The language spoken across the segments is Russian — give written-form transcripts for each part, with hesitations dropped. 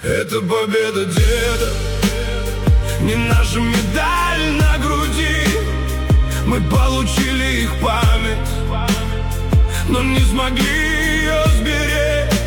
Это победа деда, не наша медаль на груди. Мы получили их память, но не смогли ее сберечь.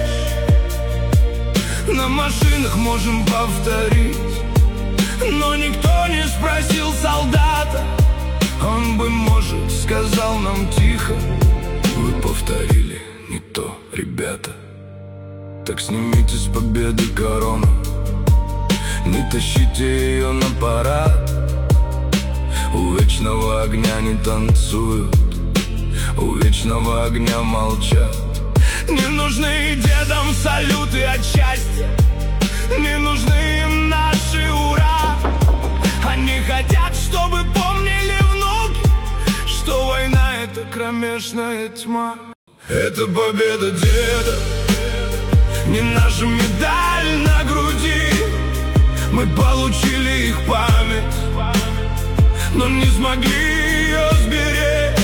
На машинах можем повторить, но никто не спросил солдата. Он бы, может, сказал нам тихо: вы повторили не то, ребята. Так снимите с победы корону, не тащите ее на парад. У вечного огня не танцуют, у вечного огня молчат. Не нужны дедам салюты от счастья, не нужны им наши ура. Они хотят, чтобы помнили внуки, что война — это кромешная тьма. Это победа деда, не наша медаль на груди. Мы получили их память, но не смогли ее сберечь.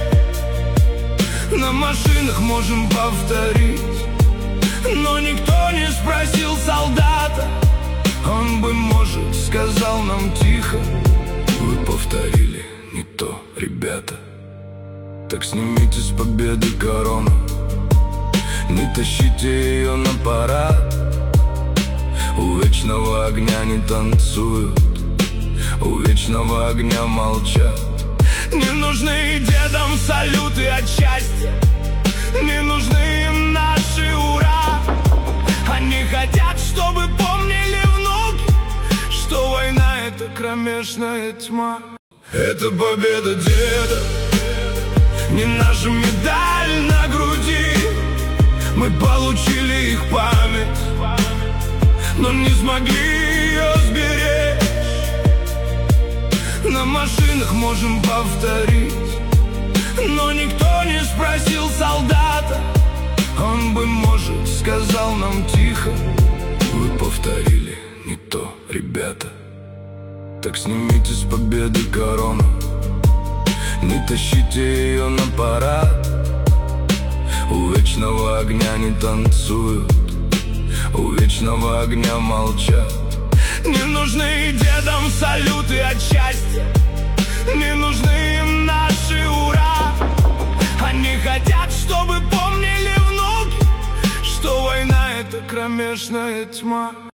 На машинах можем повторить, но никто не спросил солдата. Он бы, может, сказал нам тихо: вы повторили не то, ребята. Так снимите с победы корону, не тащите ее на парад. У вечного огня не танцуют, у вечного огня молчат. Не нужны дедам салюты от счастья, не нужны им наши ура. Они хотят, чтобы помнили внуки, что война — это кромешная тьма. Это победа деда, не наша медаль на груди. Мы получили их память, но не смогли ее сберечь. На машинах можем повторить, но никто не спросил солдата. Он бы, может, сказал нам тихо: вы повторили не то, ребята. Так снимите с победы корону, не тащите ее на парад. У вечного огня не танцуют, у вечного огня молчат. Не нужны дедам салюты от счастья, не нужны им наши ура. Они хотят, чтобы помнили внуки, что война — это кромешная тьма.